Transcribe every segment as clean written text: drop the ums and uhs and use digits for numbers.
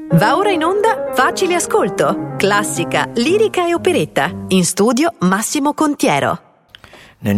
Va ora in onda Facile Ascolto, classica, lirica e operetta. In studio Massimo Contiero. Nel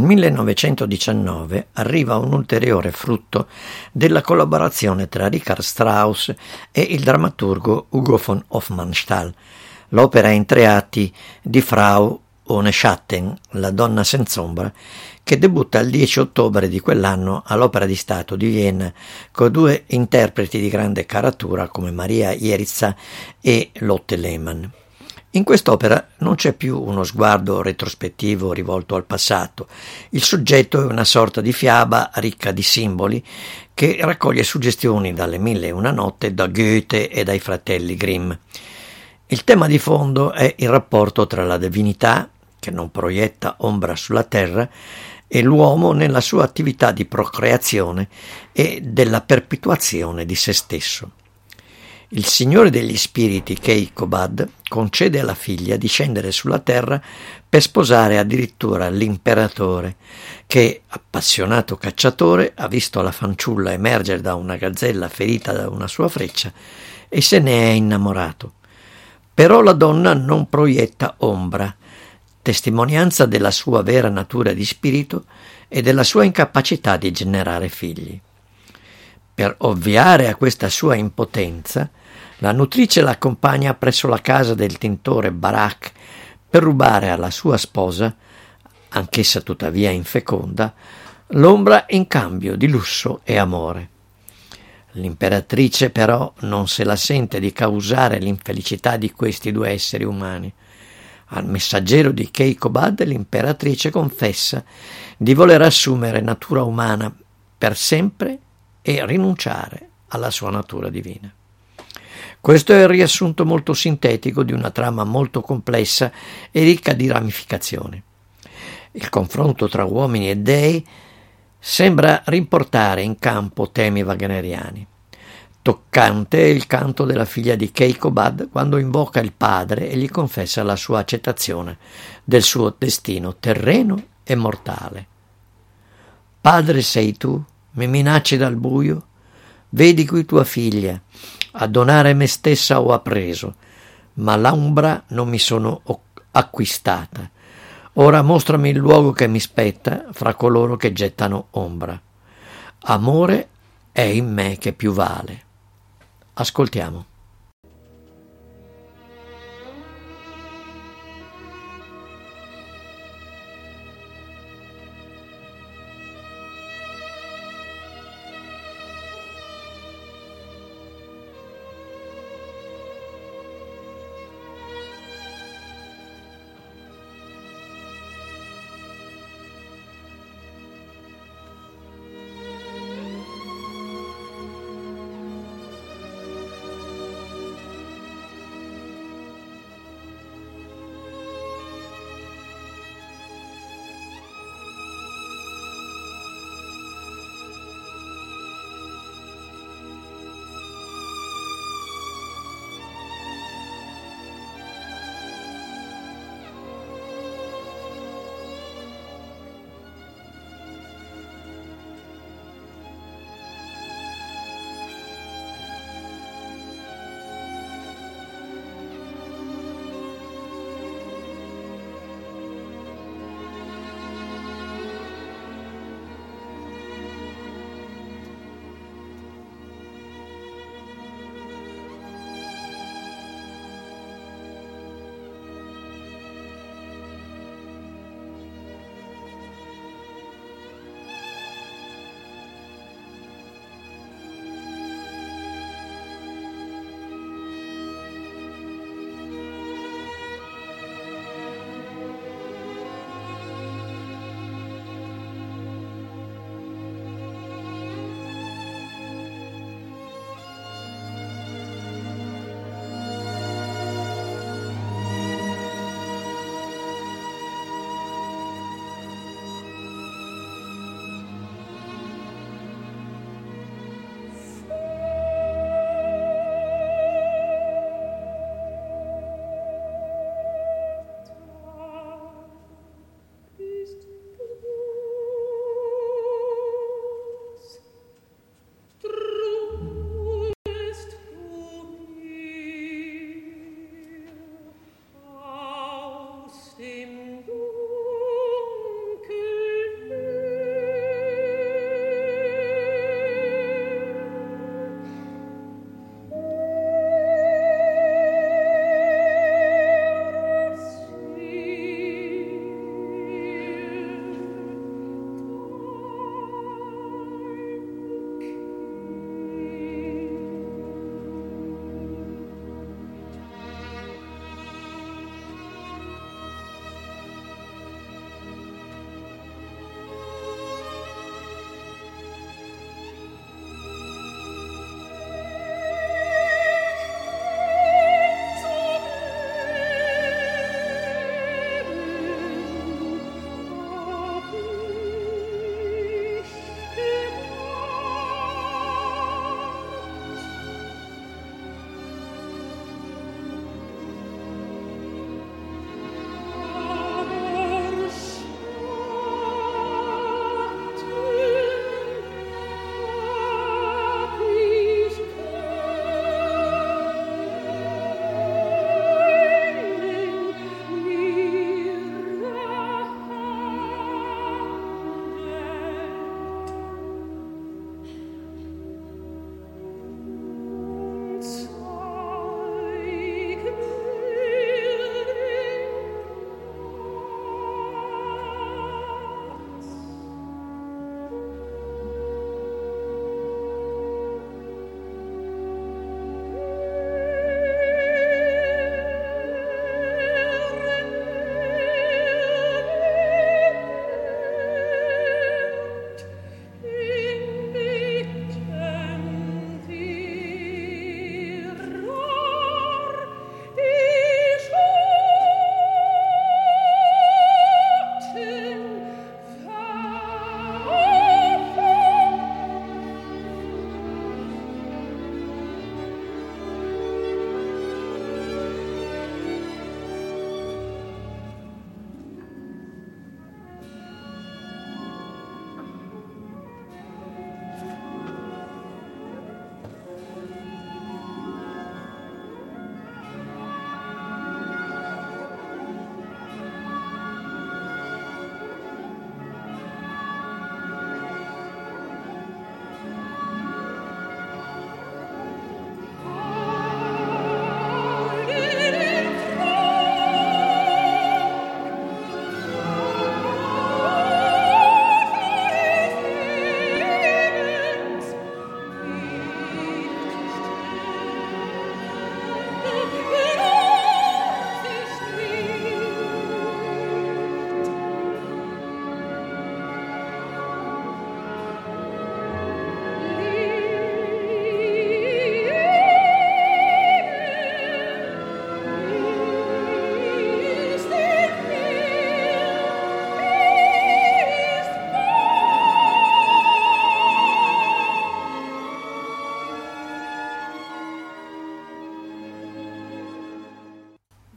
1919 arriva un ulteriore frutto della collaborazione tra Richard Strauss e il drammaturgo Hugo von Hofmannsthal, l'opera in 3 atti di Frau ohne Schatten, la donna senz'ombra, che debutta il 10 ottobre di quell'anno all'Opera di Stato di Vienna con 2 interpreti di grande caratura come Maria Jeritza e Lotte Lehmann. In quest'opera non c'è più uno sguardo retrospettivo rivolto al passato. Il soggetto è una sorta di fiaba ricca di simboli che raccoglie suggestioni dalle 1001 notte, da Goethe e dai fratelli Grimm. Il tema di fondo è il rapporto tra la divinità, che non proietta ombra sulla terra, e l'uomo nella sua attività di procreazione e della perpetuazione di se stesso. Il Signore degli Spiriti, Keikobad, concede alla figlia di scendere sulla terra per sposare addirittura l'imperatore, che, appassionato cacciatore, ha visto la fanciulla emergere da una gazzella ferita da una sua freccia e se ne è innamorato. Però la donna non proietta ombra, testimonianza della sua vera natura di spirito e della sua incapacità di generare figli. Per ovviare a questa sua impotenza, la nutrice l'accompagna presso la casa del tintore Barak per rubare alla sua sposa, anch'essa tuttavia infeconda, l'ombra in cambio di lusso e amore. L'imperatrice però non se la sente di causare l'infelicità di questi 2 esseri umani. Al messaggero di Keikobad l'imperatrice confessa di voler assumere natura umana per sempre e rinunciare alla sua natura divina. Questo è il riassunto molto sintetico di una trama molto complessa e ricca di ramificazioni. Il confronto tra uomini e dei sembra riportare in campo temi wagneriani. Toccante è il canto della figlia di Keikobad quando invoca il padre e gli confessa la sua accettazione del suo destino terreno e mortale. Padre sei tu, mi minacci dal buio? Vedi qui tua figlia, a donare me stessa ho appreso, ma l'ombra non mi sono acquistata. Ora mostrami il luogo che mi spetta fra coloro che gettano ombra. Amore è in me che più vale. Ascoltiamo.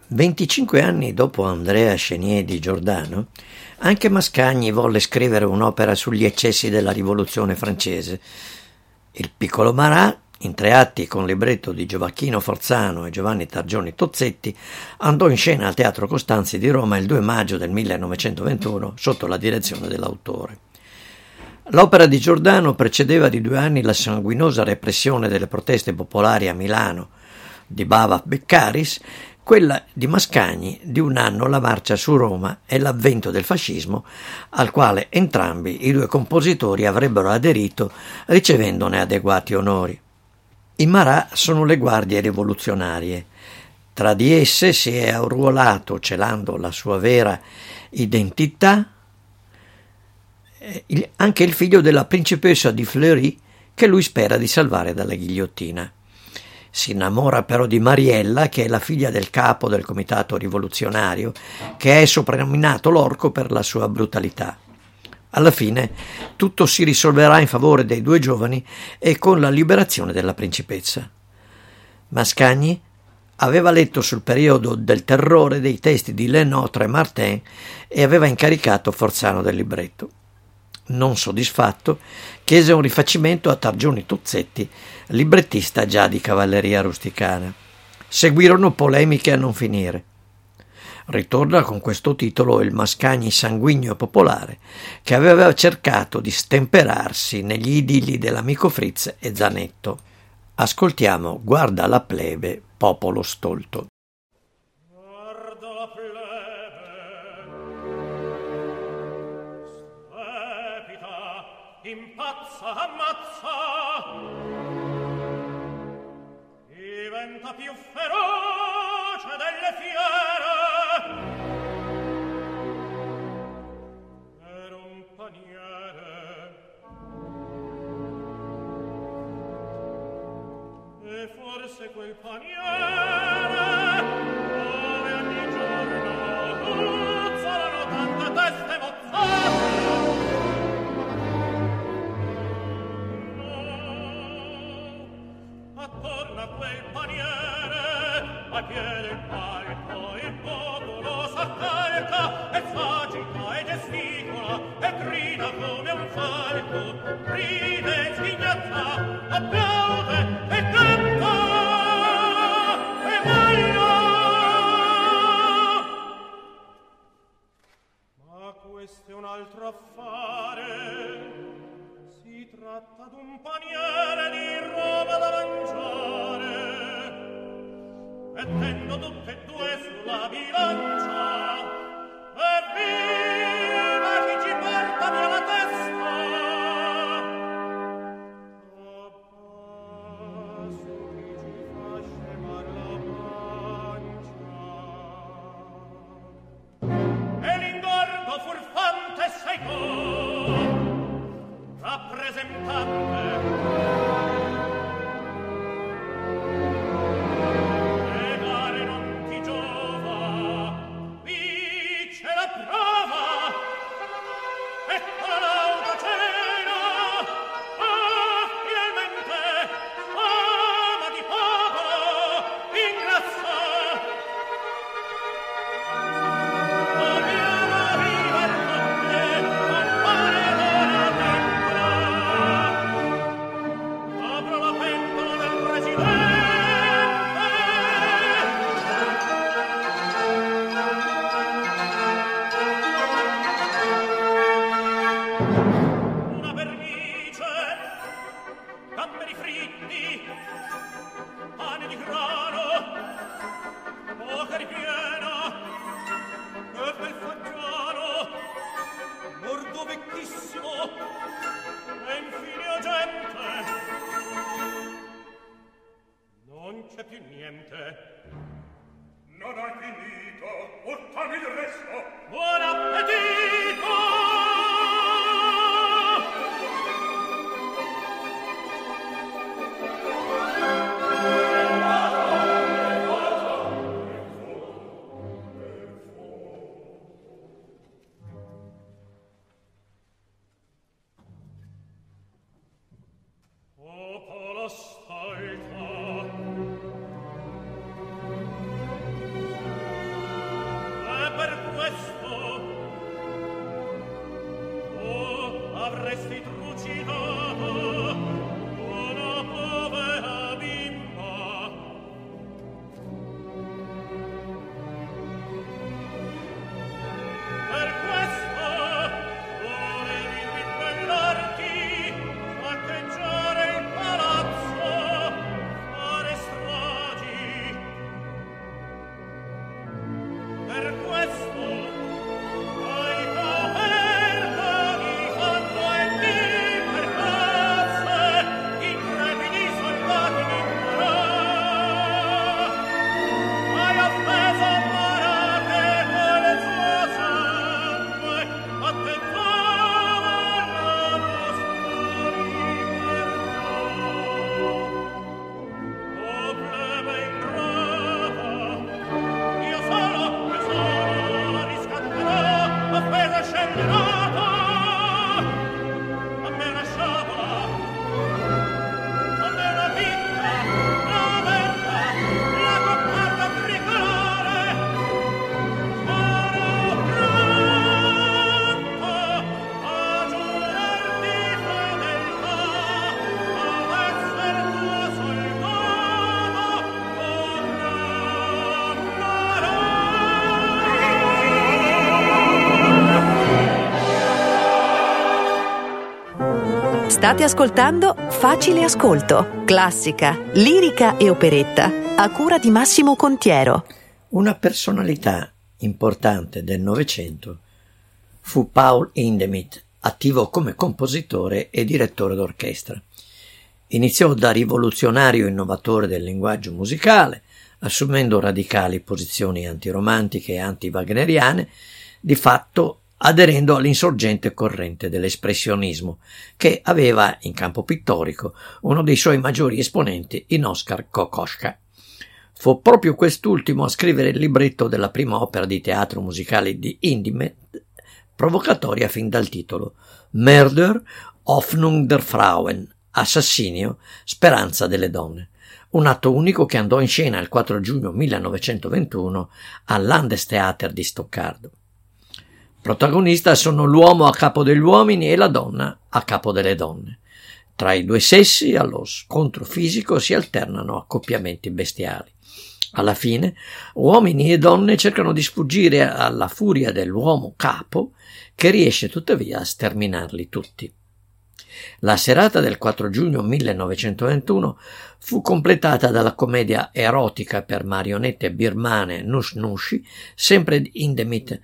25 anni dopo Andrea Chenier di Giordano, anche Mascagni volle scrivere un'opera sugli eccessi della Rivoluzione francese. Il Piccolo Marat, in 3 atti con libretto di Gioacchino Forzano e Giovanni Targioni Tozzetti, andò in scena al Teatro Costanzi di Roma il 2 maggio del 1921 sotto la direzione dell'autore. L'opera di Giordano precedeva di 2 anni la sanguinosa repressione delle proteste popolari a Milano di Bava Beccaris, quella di Mascagni di 1 anno la marcia su Roma e l'avvento del fascismo, al quale entrambi i 2 compositori avrebbero aderito ricevendone adeguati onori. I Marat sono le guardie rivoluzionarie. Tra di esse si è arruolato, celando la sua vera identità, anche il figlio della principessa di Fleury, che lui spera di salvare dalla ghigliottina. Si innamora però di Mariella, che è la figlia del capo del comitato rivoluzionario, che è soprannominato l'orco per la sua brutalità. Alla fine tutto si risolverà in favore dei 2 giovani e con la liberazione della principessa. Mascagni aveva letto sul periodo del terrore dei testi di Lenotre e Martin e aveva incaricato Forzano del libretto. Non soddisfatto, chiese un rifacimento a Targioni Tozzetti, librettista già di cavalleria rusticana. Seguirono polemiche a non finire. Ritorna con questo titolo il Mascagni sanguigno popolare, che aveva cercato di stemperarsi negli idilli dell'amico Fritz e Zanetto. Ascoltiamo Guarda la plebe, popolo stolto. Guarda la plebe, impazza, ammazza, diventa più feroce delle fiere, per un paniere, e forse quel paniere dove ogni giorno puzzano tante teste mozzate. Attorno a quel paniere, a piede il palco, il popolo s'accalca e s'agita e gesticola e grida come un falco, ride e sghignazza, applaude e canta e balla. Ma questo è un altro affare. Si tratta d'un paniere di roba da mangiare, mettendo tutte e 2 sulla bilancia, e viva chi ci porta via la testa. Abbasso chi ci fa scemar la pancia. E l'ingordo furfante sei tu, rappresentante. Negare non ti giova, vince la prova, ecco la lauta cena, fielmente, ama di popolo, ingrassa. Dobbiamo vivere con te, compare d'ora pentola, apro la pentola del presidente. Una vernice, gamberi fritti, pane di grano, bocca ripiena, e bel fagiano, bordo vecchissimo, e infine gente. Non c'è più niente. Non hai finito, portami il resto. Buon appetito! Popolo stolto, State ascoltando Facile Ascolto, classica, lirica e operetta, a cura di Massimo Contiero. Una personalità importante del Novecento fu Paul Hindemith, attivo come compositore e direttore d'orchestra. Iniziò da rivoluzionario innovatore del linguaggio musicale, assumendo radicali posizioni antiromantiche e anti-wagneriane, di fatto aderendo all'insorgente corrente dell'espressionismo, che aveva in campo pittorico uno dei suoi maggiori esponenti in Oskar Kokoschka. Fu proprio quest'ultimo a scrivere il libretto della prima opera di teatro musicale di Hindemith, provocatoria fin dal titolo: Murder, Hoffnung der Frauen, assassinio, speranza delle donne, un atto unico che andò in scena il 4 giugno 1921 al Landestheater di Stoccardo. Protagonista sono l'uomo a capo degli uomini e la donna a capo delle donne. Tra i due sessi, allo scontro fisico, si alternano accoppiamenti bestiali. Alla fine, uomini e donne cercano di sfuggire alla furia dell'uomo capo, che riesce tuttavia a sterminarli tutti. La serata del 4 giugno 1921 fu completata dalla commedia erotica per marionette birmane Nush Nushi, sempre di Hindemith,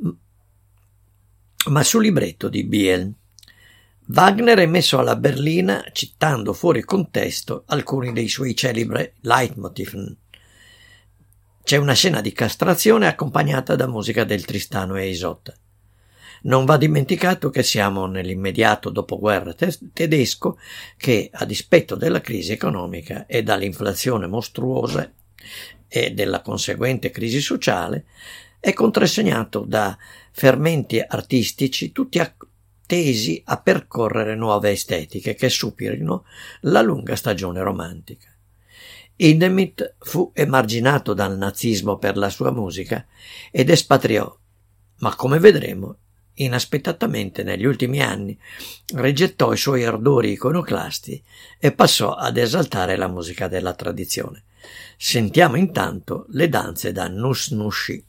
ma su libretto di Biel. Wagner è messo alla berlina citando fuori contesto alcuni dei suoi celebri leitmotiv. C'è una scena di castrazione accompagnata da musica del Tristano e Isotta. Non va dimenticato che siamo nell'immediato dopoguerra tedesco che, a dispetto della crisi economica e dall'inflazione mostruosa e della conseguente crisi sociale, è contrassegnato da fermenti artistici tutti tesi a percorrere nuove estetiche che superino la lunga stagione romantica. Hindemith fu emarginato dal nazismo per la sua musica ed espatriò, ma come vedremo, inaspettatamente negli ultimi anni rigettò i suoi ardori iconoclasti e passò ad esaltare la musica della tradizione. Sentiamo intanto le danze da Nush Nushi.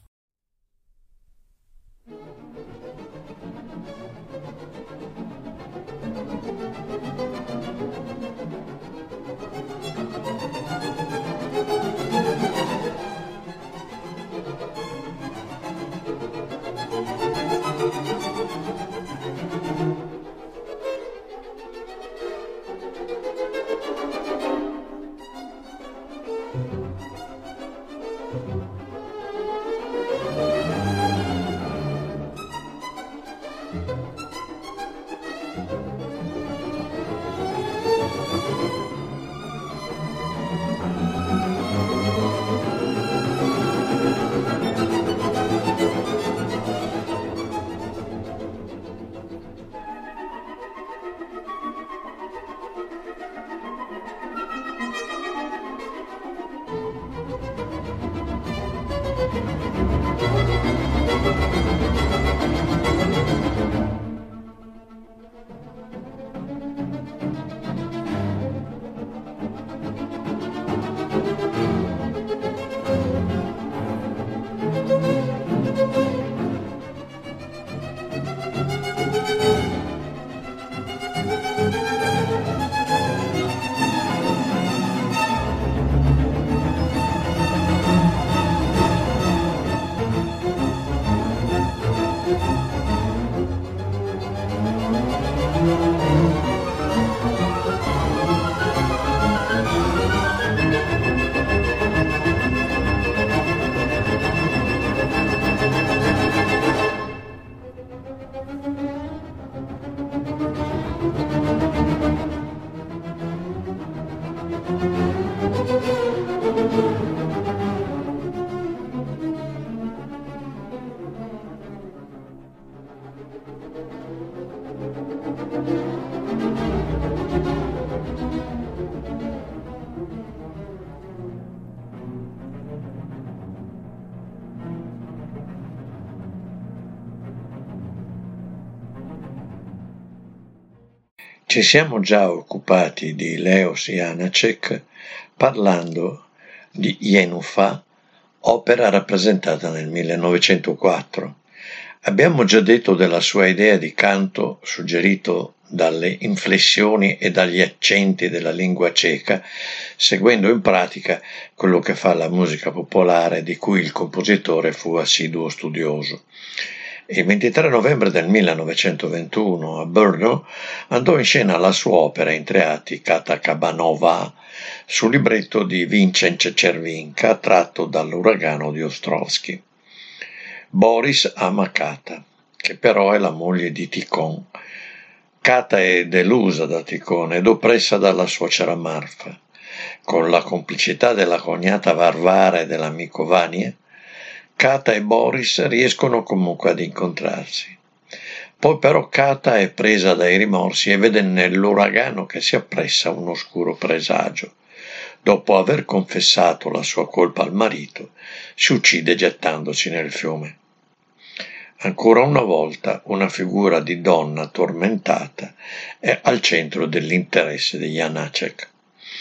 Ci siamo già occupati di Leos Janáček parlando di Jenůfa, opera rappresentata nel 1904. Abbiamo già detto della sua idea di canto suggerito dalle inflessioni e dagli accenti della lingua ceca, seguendo in pratica quello che fa la musica popolare di cui il compositore fu assiduo studioso. Il 23 novembre del 1921 a Brno andò in scena la sua opera in 3 atti Kata Kabanova sul libretto di Vincenc Červinka tratto dall'Uragano di Ostrovsky. Boris ama Kata, che però è la moglie di Tikhon. Kata è delusa da Tikhon ed oppressa dalla suocera Marfa. Con la complicità della cognata Varvara e dell'amico Vania, Kata e Boris riescono comunque ad incontrarsi. Poi però Kata è presa dai rimorsi e vede nell'uragano che si appressa un oscuro presagio. Dopo aver confessato la sua colpa al marito, si uccide gettandosi nel fiume. Ancora una volta una figura di donna tormentata è al centro dell'interesse di Janáček.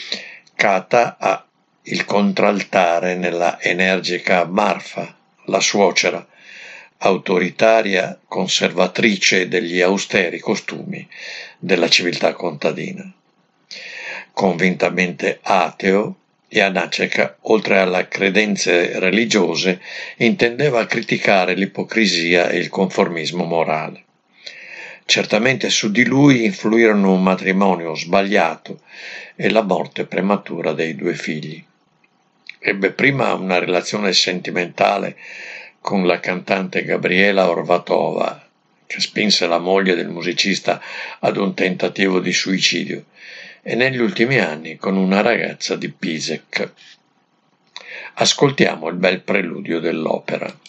Kata ha il contraltare nella energica Marfa, la suocera, autoritaria conservatrice degli austeri costumi della civiltà contadina. Convintamente ateo, Janáček, oltre alle credenze religiose, intendeva criticare l'ipocrisia e il conformismo morale. Certamente su di lui influirono un matrimonio sbagliato e la morte prematura dei 2 figli. Ebbe prima una relazione sentimentale con la cantante Gabriela Orvatova, che spinse la moglie del musicista ad un tentativo di suicidio, e negli ultimi anni con una ragazza di Písek. Ascoltiamo il bel preludio dell'opera.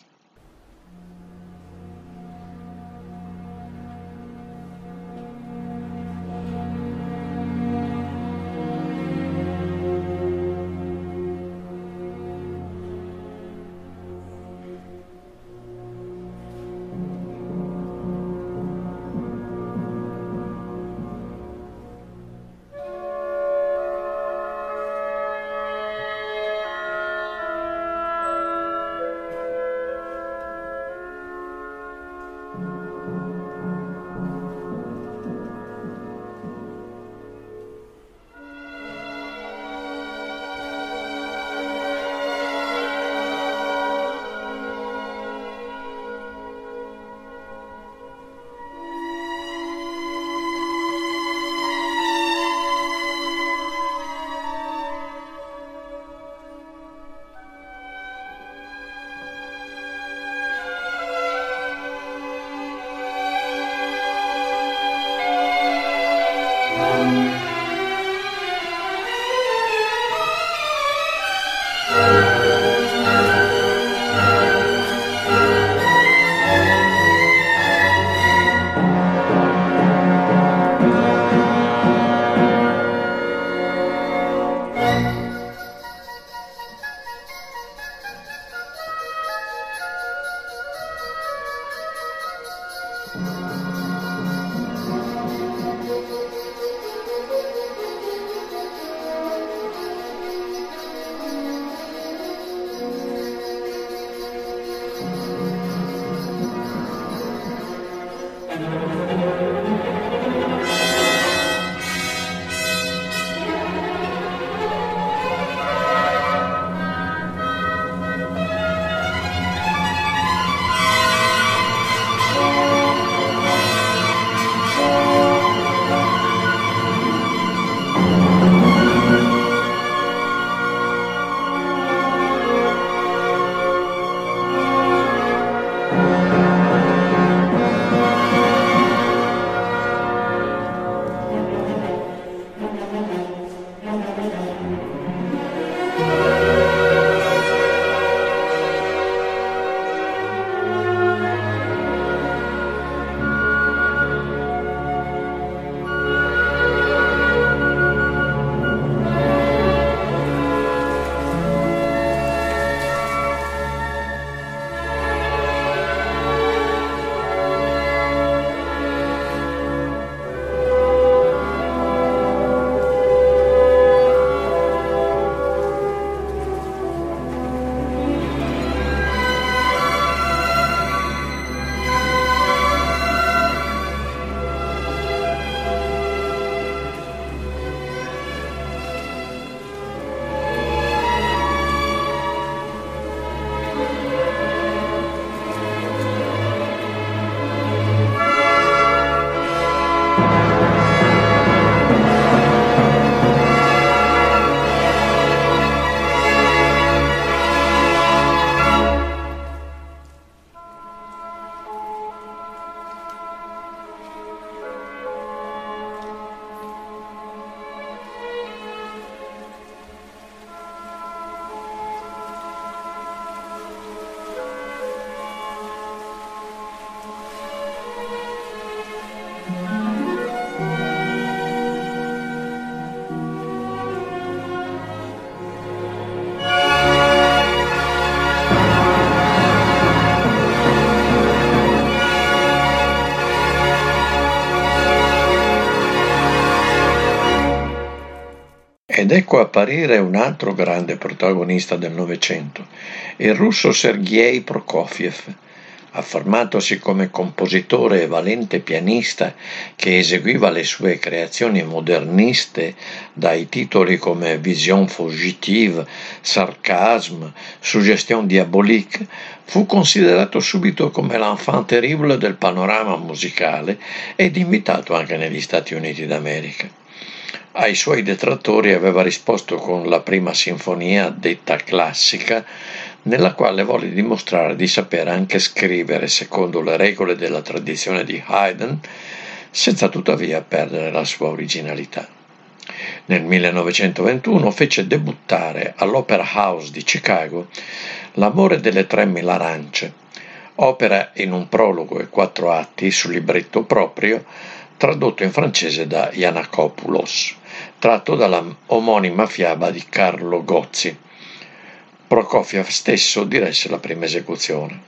Ed ecco apparire un altro grande protagonista del Novecento, il russo Sergei Prokofiev, affermatosi come compositore e valente pianista che eseguiva le sue creazioni moderniste dai titoli come Vision fugitive, Sarcasme, Suggestion diabolique, fu considerato subito come l'enfant terrible del panorama musicale ed invitato anche negli Stati Uniti d'America. Ai suoi detrattori aveva risposto con la prima sinfonia detta classica, nella quale volle dimostrare di sapere anche scrivere secondo le regole della tradizione di Haydn, senza tuttavia perdere la sua originalità. Nel 1921 fece debuttare all'Opera House di Chicago L'amore delle 3000 arance, opera in un prologo e 4 atti su libretto proprio, tradotto in francese da Yiannakopoulos, tratto dalla omonima fiaba di Carlo Gozzi. Prokofiev stesso diresse la prima esecuzione.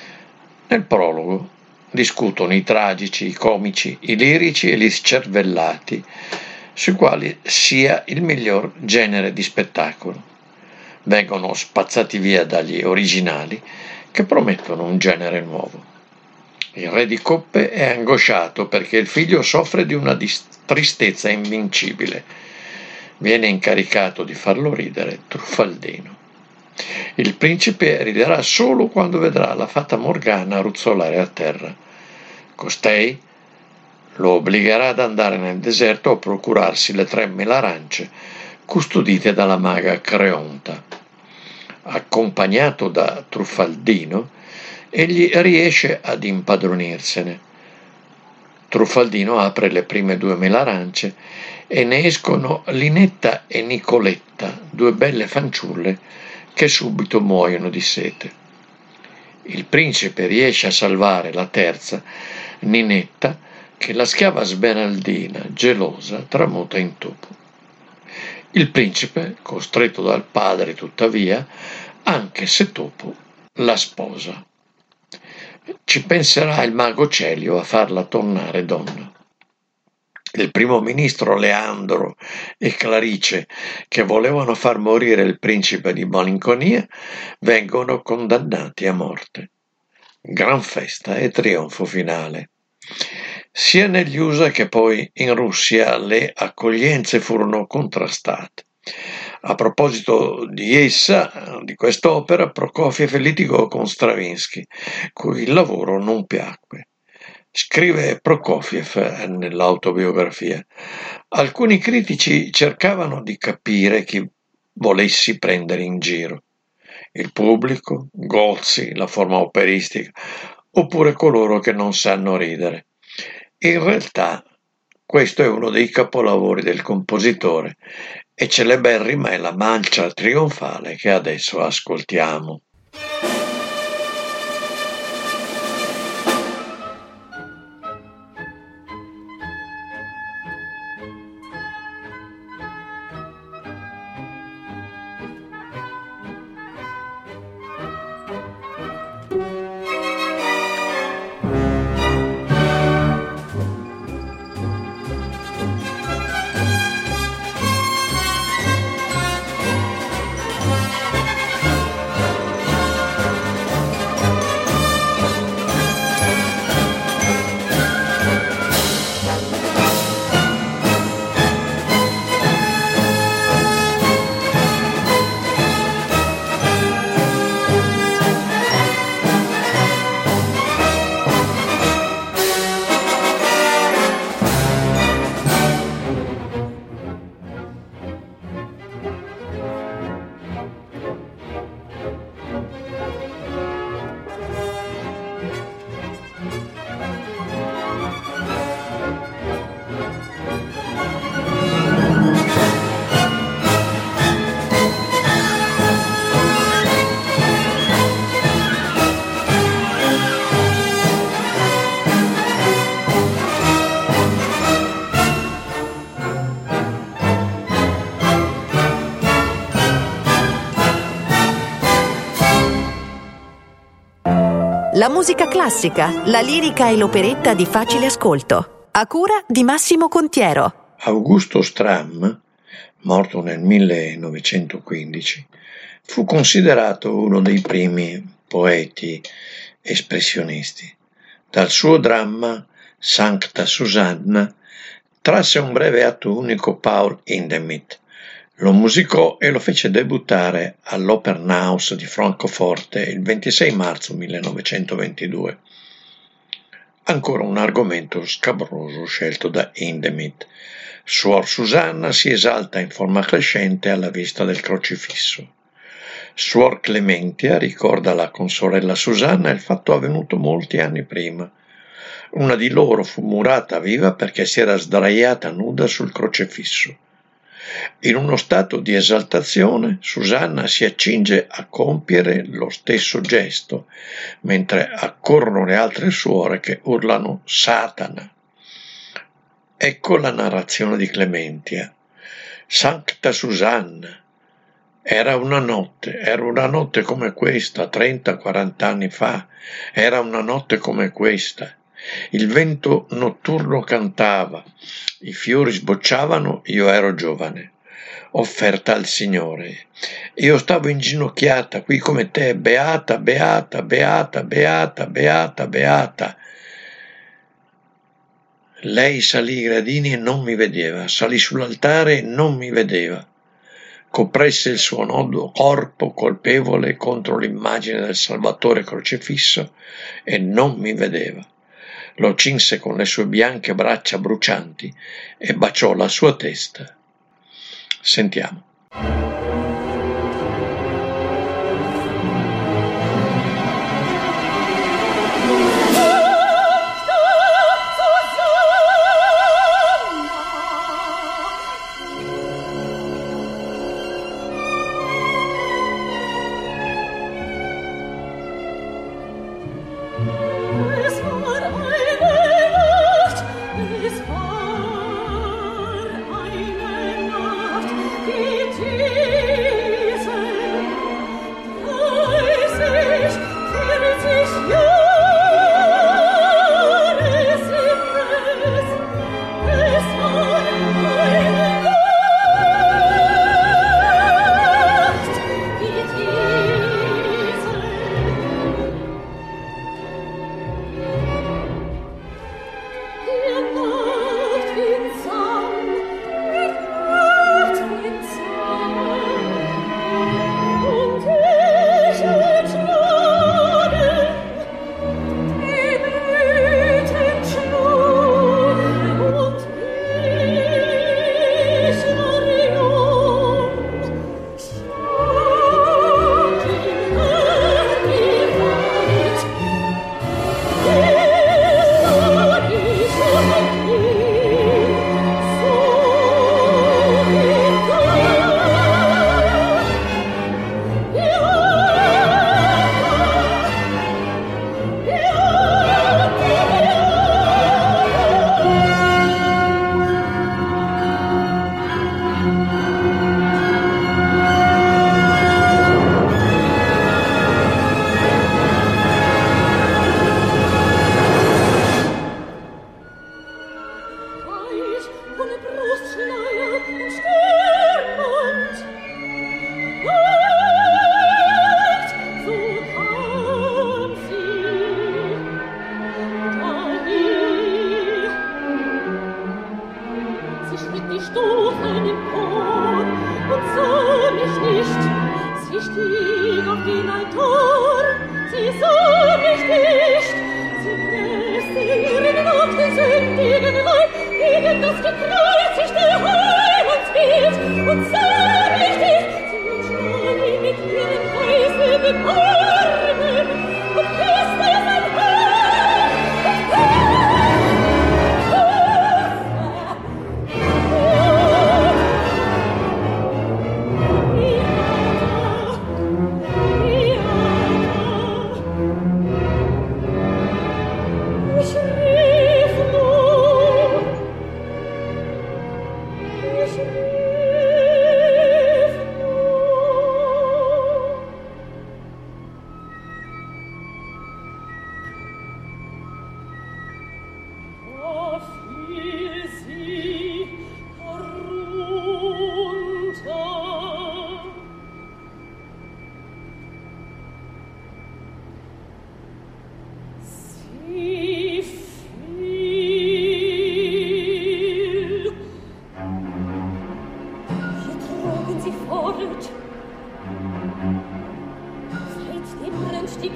Nel prologo discutono i tragici, i comici, i lirici e gli scervellati, sui quali sia il miglior genere di spettacolo. Vengono spazzati via dagli originali che promettono un genere nuovo. Il re di coppe è angosciato perché il figlio soffre di una tristezza invincibile. Viene incaricato di farlo ridere Truffaldino. Il principe riderà solo quando vedrà la fata Morgana ruzzolare a terra. Costei lo obbligherà ad andare nel deserto a procurarsi le 3000 arance custodite dalla maga Creonta. Accompagnato da Truffaldino, egli riesce ad impadronirsene. Truffaldino apre le prime 2000 arance e ne escono Linetta e Nicoletta, 2 belle fanciulle che subito muoiono di sete. Il principe riesce a salvare la terza, Ninetta, che la schiava smeraldina, gelosa, tramuta in topo. Il principe, costretto dal padre tuttavia, anche se topo, la sposa. Ci penserà il mago Celio a farla tornare donna. Il primo ministro Leandro e Clarice, che volevano far morire il principe di malinconia, vengono condannati a morte. Gran festa e trionfo finale. Sia negli USA che poi in Russia le accoglienze furono contrastate. A proposito di essa, di quest'opera, Prokofiev litigò con Stravinsky, cui il lavoro non piacque. Scrive Prokofiev nell'autobiografia: alcuni critici cercavano di capire chi volessi prendere in giro. Il pubblico, Gozzi, la forma operistica, oppure coloro che non sanno ridere. In realtà questo è uno dei capolavori del compositore e celeberrima è la marcia trionfale che adesso ascoltiamo. La musica classica, la lirica e l'operetta di facile ascolto. A cura di Massimo Contiero. Augusto Stram morto nel 1915, fu considerato uno dei primi poeti espressionisti. Dal suo dramma Sancta Susanna trasse un breve atto unico Paul Hindemith, lo musicò e lo fece debuttare all'Opernhaus di Francoforte il 26 marzo 1922. Ancora un argomento scabroso scelto da Hindemith. Suor Susanna si esalta in forma crescente alla vista del crocifisso. Suor Clementia ricorda alla consorella Susanna il fatto avvenuto molti anni prima. Una di loro fu murata viva perché si era sdraiata nuda sul crocifisso. In uno stato di esaltazione, Susanna si accinge a compiere lo stesso gesto, mentre accorrono le altre suore che urlano Satana. Ecco la narrazione di Clementia. Sancta Susanna. Era una notte come questa, 30-40 anni fa. Era una notte come questa. Il vento notturno cantava, i fiori sbocciavano, io ero giovane, offerta al Signore. Io stavo inginocchiata qui come te, beata, beata, beata, beata, beata, beata. Lei salì i gradini e non mi vedeva, salì sull'altare e non mi vedeva. Copresse il suo nodo corpo colpevole contro l'immagine del Salvatore crocifisso e non mi vedeva. Lo cinse con le sue bianche braccia brucianti e baciò la sua testa. Sentiamo.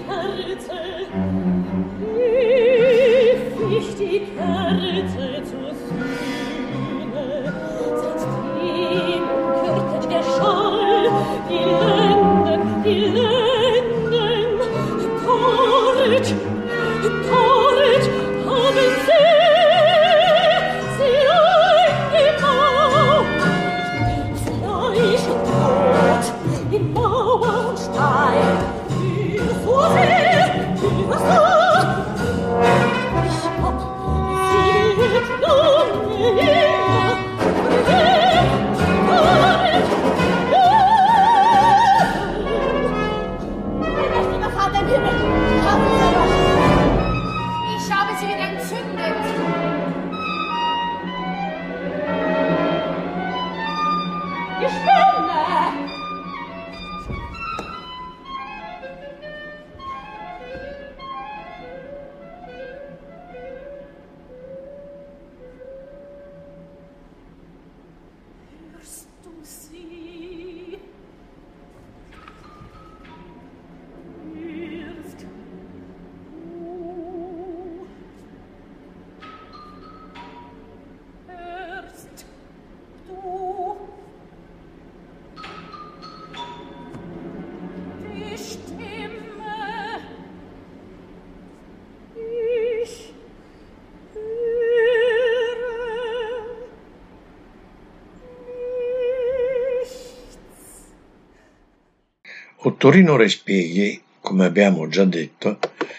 Ottorino Respighi, come abbiamo già detto,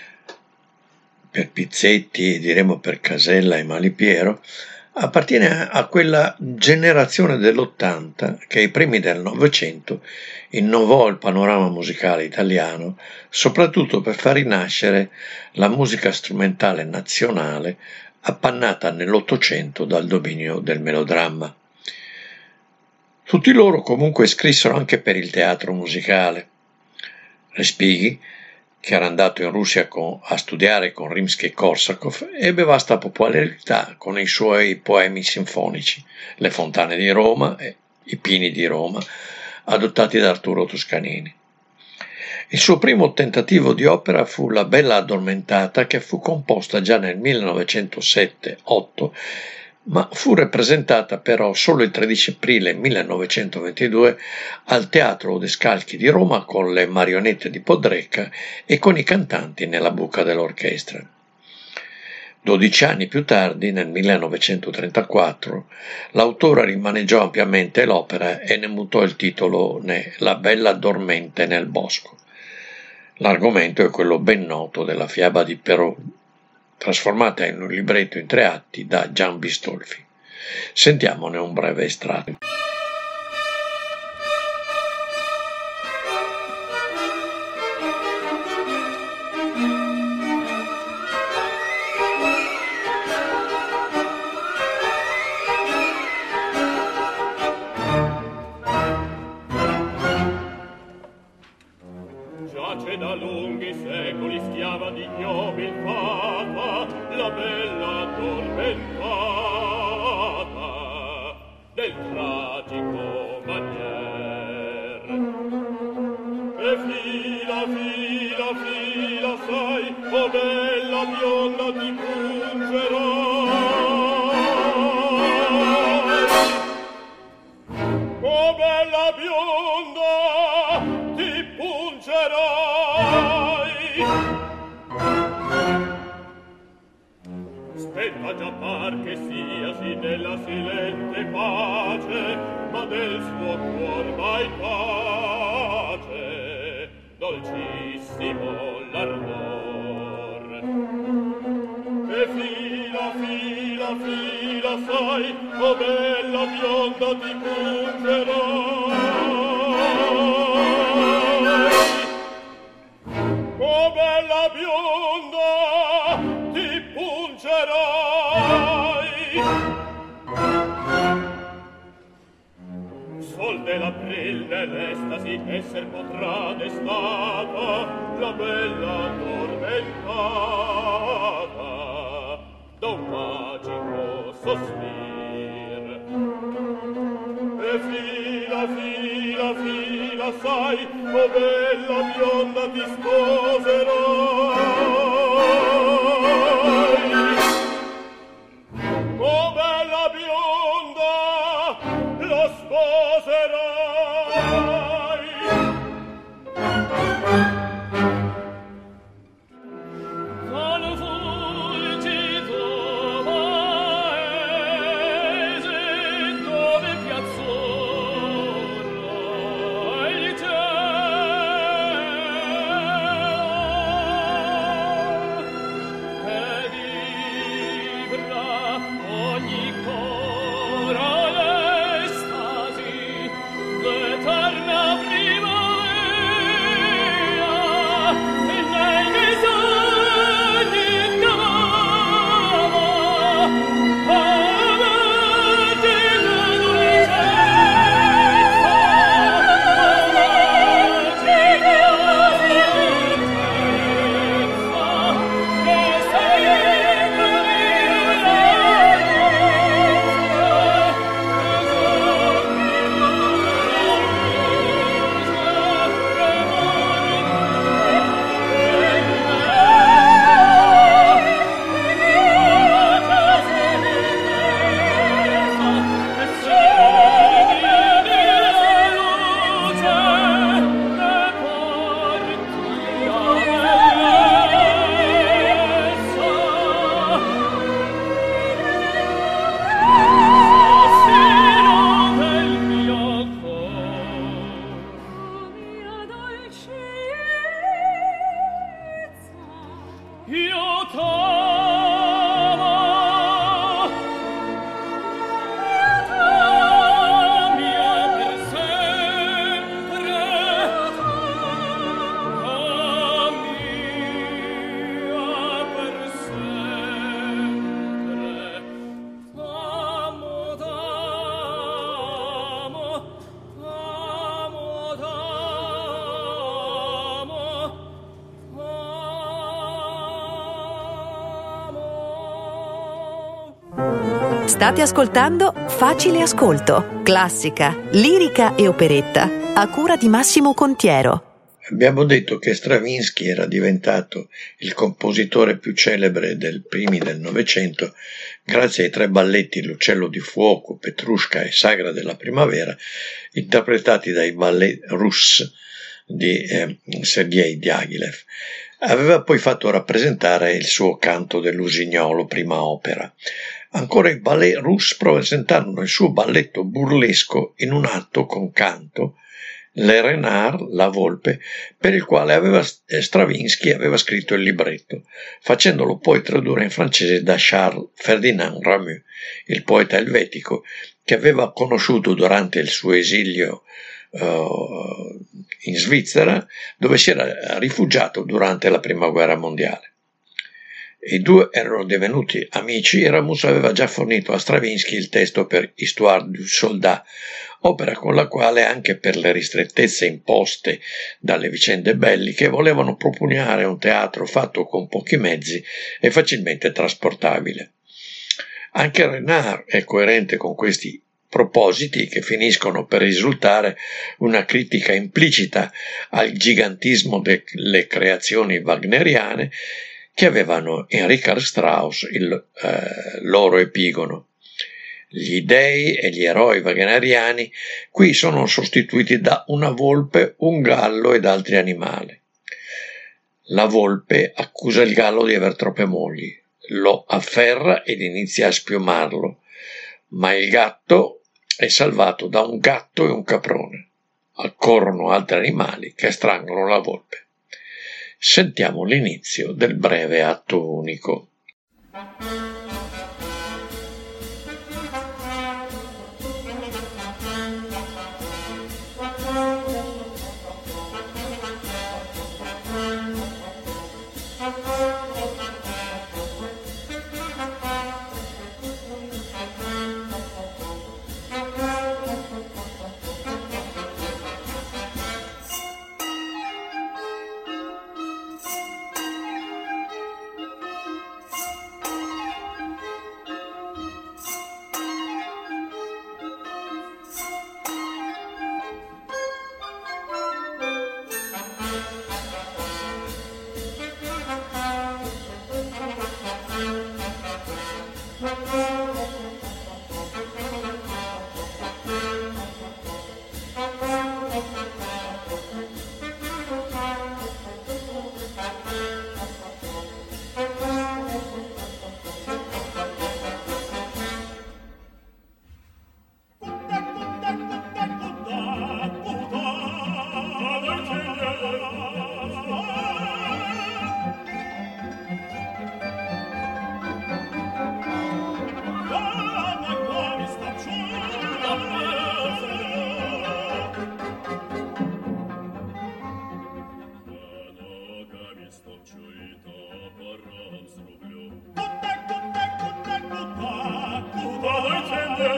per Pizzetti e diremo per Casella e Malipiero, appartiene a quella generazione dell'80 che ai primi del Novecento innovò il panorama musicale italiano, soprattutto per far rinascere la musica strumentale nazionale appannata nell'Ottocento dal dominio del melodramma. Tutti loro comunque scrissero anche per il teatro musicale. Respighi, che era andato in Russia a studiare con Rimsky-Korsakov, ebbe vasta popolarità con i suoi poemi sinfonici, Le fontane di Roma e I pini di Roma, adottati da Arturo Toscanini. Il suo primo tentativo di opera fu La bella addormentata, che fu composta già nel 1907-8, ma fu rappresentata però solo il 13 aprile 1922 al Teatro Odescalchi di Roma con le marionette di Podrecca e con i cantanti nella buca dell'orchestra. 12 anni più tardi, nel 1934, l'autore rimaneggiò ampiamente l'opera e ne mutò il titolo La bella dormente nel bosco. L'argomento è quello ben noto della fiaba di Perrault, trasformata in un libretto in 3 atti da Gian Bistolfi. Sentiamone un breve estratto. Giace da lunghi secoli schiava di ignobil fata, la bella addormentata del tragico manier. E fila, fila, fila, sai, o bella bionda ti pungerai. O bella bionda ti pungerai. Spenta già par che siasi nella silente pace, ma del suo cuor mai tace dolcissimo l'ardor. E fila, fila, fila, sai, o bella bionda ti pungerai. O bella bionda ti pungerai. Sol dell'april nell'estasi esser potrà destata la bella addormentata da un magico sospir. E fila, fila, fila, sai, Oh bella bionda ti sposerai. Oh bella bionda lo sposerai. Van fulgito paese dove piazzola il cielo e vibra ogni cora l'estasi d'eterna primavera e nei miei sogni chiamava avanti la dolcezza, avanti la dolcezza, e sempre io t'amo, mia per sempre, mia per sempre. T'amo, t'amo, t'amo, t'amo. State ascoltando Facile Ascolto, classica, lirica e operetta, a cura di Massimo Contiero. Abbiamo detto che Stravinsky era diventato il compositore più celebre del primi del Novecento grazie ai 3 balletti L'Uccello di Fuoco, Petrushka e Sagra della Primavera, interpretati dai Ballets Russes di Sergei Diaghilev. Aveva poi fatto rappresentare il suo Canto dell'Usignolo, prima opera. Ancora i Ballets Russes presentarono il suo balletto burlesco in un atto con canto, Le Renard, la volpe, per il quale Stravinsky aveva scritto il libretto, facendolo poi tradurre in francese da Charles Ferdinand Rameau, il poeta elvetico che aveva conosciuto durante il suo esilio in Svizzera, dove si era rifugiato durante la Prima Guerra Mondiale. I due erano divenuti amici e Rameau aveva già fornito a Stravinsky il testo per Histoire du soldat, opera con la quale, anche per le ristrettezze imposte dalle vicende belliche, volevano propugnare un teatro fatto con pochi mezzi e facilmente trasportabile. Anche Renard è coerente con questi propositi, che finiscono per risultare una critica implicita al gigantismo delle creazioni wagneriane che avevano in Richard Strauss il loro epigono. Gli dei e gli eroi wagneriani qui sono sostituiti da una volpe, un gallo ed altri animali. La volpe accusa il gallo di aver troppe mogli, lo afferra ed inizia a spiumarlo, ma il gatto è salvato da un gatto e un caprone. Accorrono altri animali che strangolano la volpe. Sentiamo l'inizio del breve atto unico.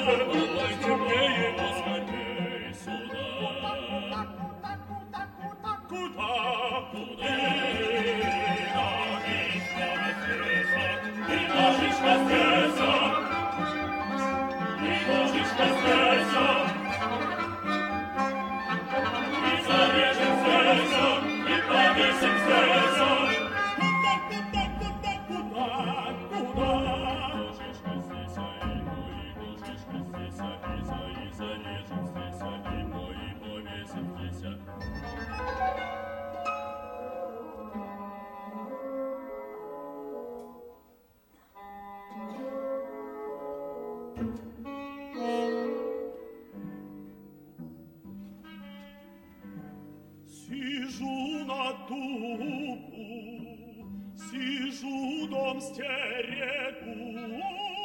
Сижу на дубу, сижу, дом стерегу,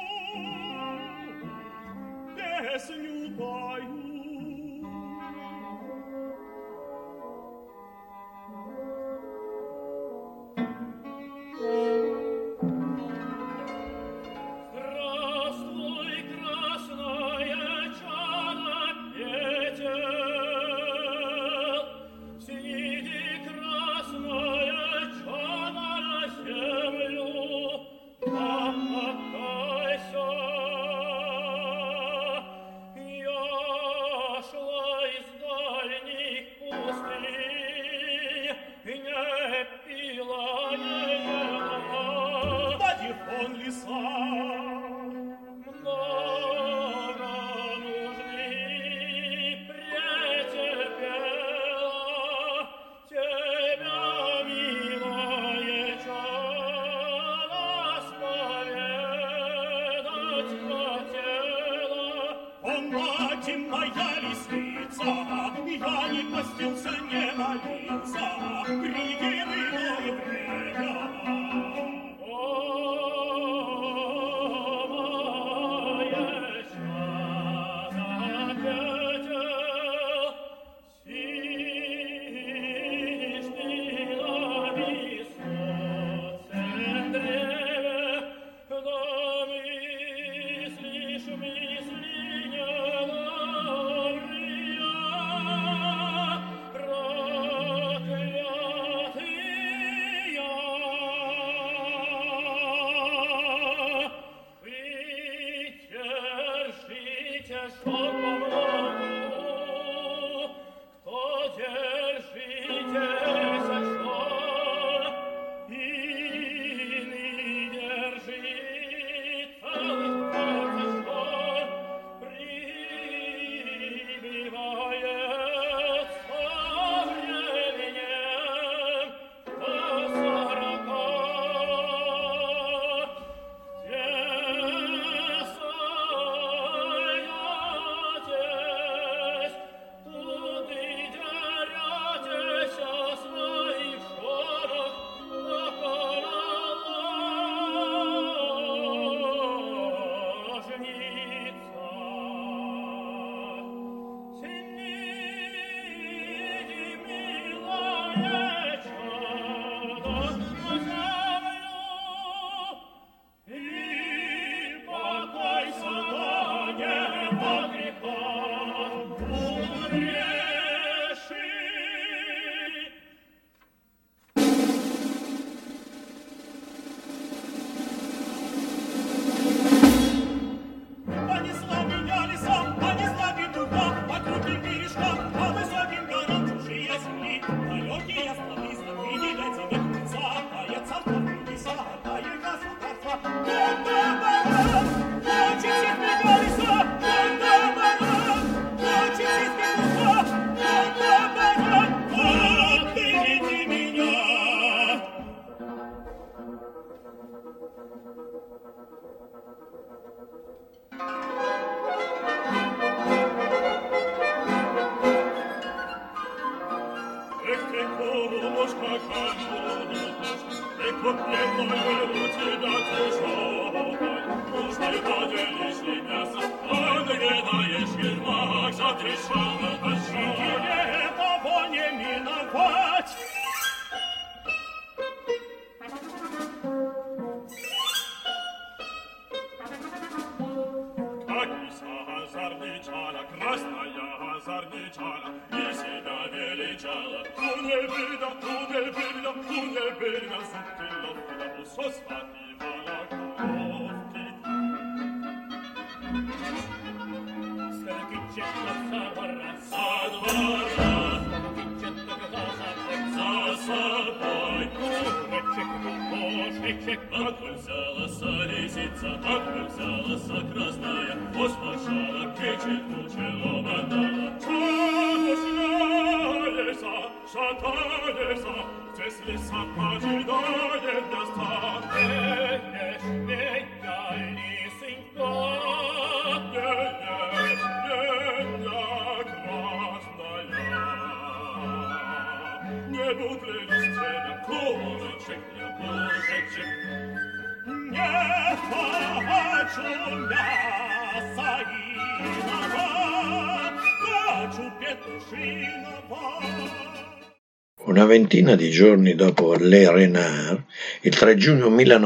песню пою. Здравствуй, красное чадо, Петя, сиди, красное чадо, на землю опускайся. Я шла из дальних пустынь, не пила, не ела. На тихон леса много нужды претерпела, тебя, милое чадо, споведать хотела. О, мать моя лисица, я не постился, не молился, приди в иное время. Una ventina di giorni dopo Les Renards, il 3 giugno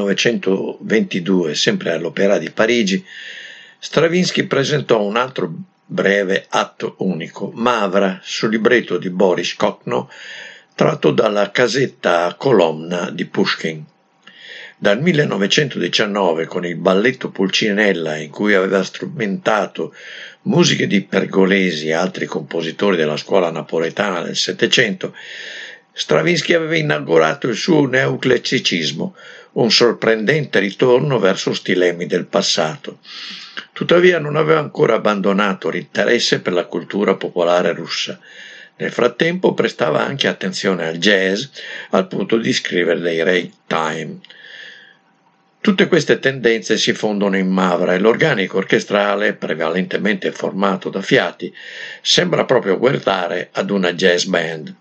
1922, sempre all'Opéra di Parigi, Stravinsky presentò un altro breve atto unico, Mavra, su libretto di Boris Kokono, tratto dalla casetta a colonna di Pushkin. Dal 1919, con il balletto Pulcinella, in cui aveva strumentato musiche di Pergolesi e altri compositori della scuola napoletana del Settecento, Stravinsky aveva inaugurato il suo neoclassicismo, un sorprendente ritorno verso stilemi del passato. Tuttavia non aveva ancora abbandonato l'interesse per la cultura popolare russa. Nel frattempo prestava anche attenzione al jazz, al punto di scrivere dei ragtime. Tutte queste tendenze si fondono in Mavra e l'organico orchestrale, prevalentemente formato da fiati, sembra proprio guardare ad una jazz band.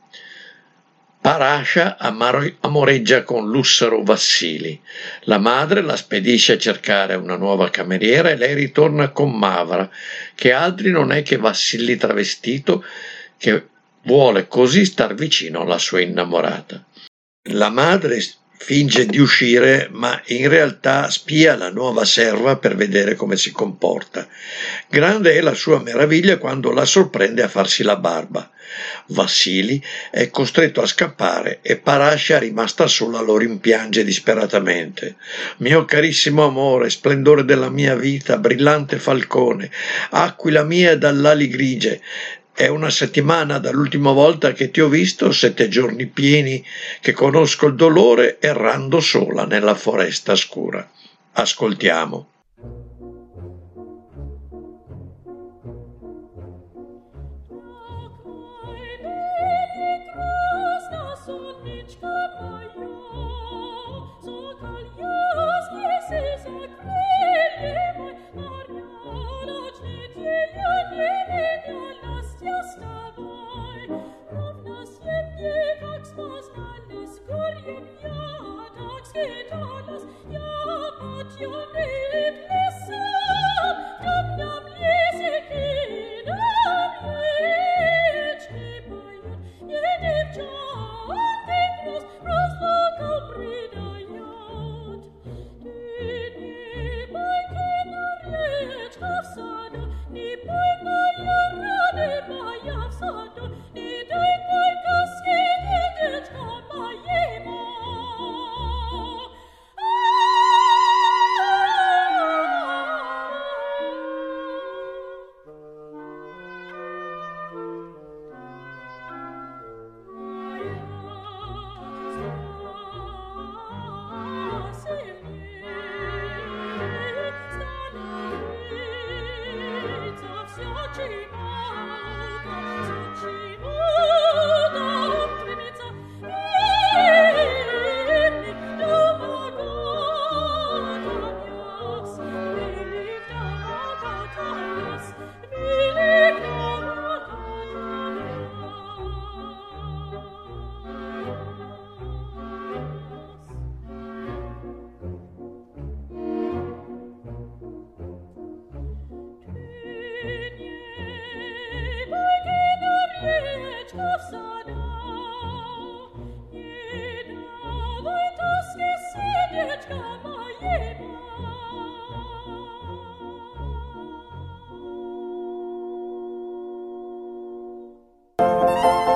Parasha amoreggia con Lussaro Vassili. La madre la spedisce a cercare una nuova cameriera e lei ritorna con Mavra, che altri non è che Vassili travestito, che vuole così star vicino alla sua innamorata. La madre finge di uscire, ma in realtà spia la nuova serva per vedere come si comporta. Grande è la sua meraviglia quando la sorprende a farsi la barba. Vassili è costretto a scappare e Parasha, rimasta sola, lo rimpiange disperatamente. Mio carissimo amore, splendore della mia vita, brillante falcone, aquila mia dall'ali grigie, è una settimana dall'ultima volta che ti ho visto, 7 giorni pieni che conosco il dolore errando sola nella foresta scura. Ascoltiamo.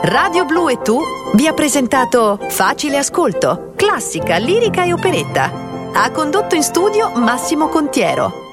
Radio Blu e Tu vi ha presentato Facile Ascolto, classica, lirica e operetta. Ha condotto in studio Massimo Contiero.